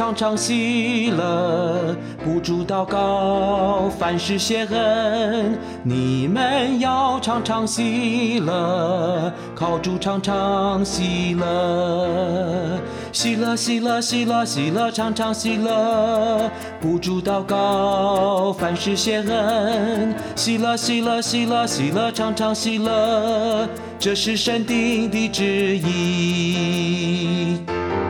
常常喜乐，不住祷告，凡事谢恩。你们要常常喜乐，靠主常常喜乐。喜乐，喜乐，喜乐，喜乐，常常喜乐，不住祷告，凡事谢恩。喜乐，喜乐，喜乐，喜乐，常常喜乐，这是神定的旨意。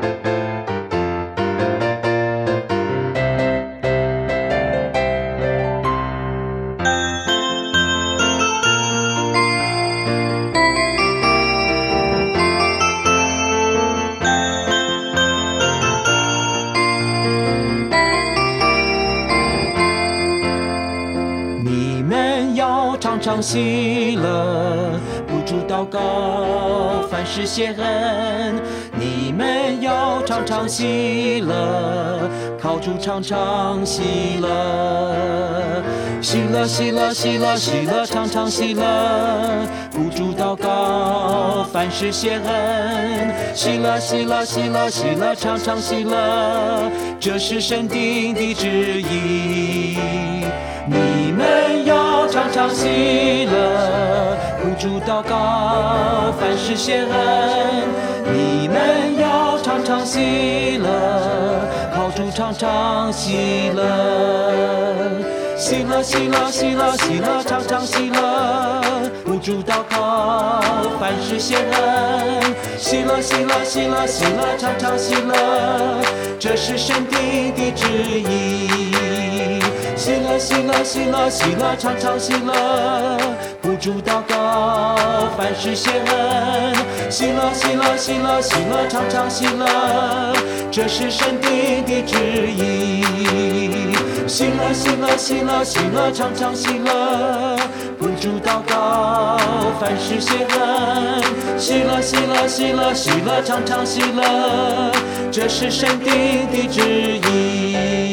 常常喜乐，不住祷告，凡事谢恩。你们要常常喜乐，靠主常常喜乐。喜乐，喜乐，喜乐，喜乐，常常喜乐，不住祷告，凡事谢恩。喜乐，喜乐，喜乐，喜乐，常常喜乐，这是神定的旨意。你们要常常喜乐，不住祷告，凡事谢恩。你们要常常喜乐，靠主常常喜乐。喜乐，喜乐，喜乐，喜乐，常常喜乐，不住祷告，凡事谢恩。喜乐，喜乐，喜乐，喜乐，常常喜乐，这是神定的旨意。喜乐，喜乐，喜乐，喜乐，常常喜乐，不住祷告，凡事谢恩。喜乐，喜乐，喜乐，喜乐，常常喜乐，这是神定的旨意。喜乐，喜乐，喜乐，喜乐，常常喜乐，不住祷告，凡事谢恩。喜乐，喜乐，喜乐，喜乐，常常喜乐，这是神定的旨意。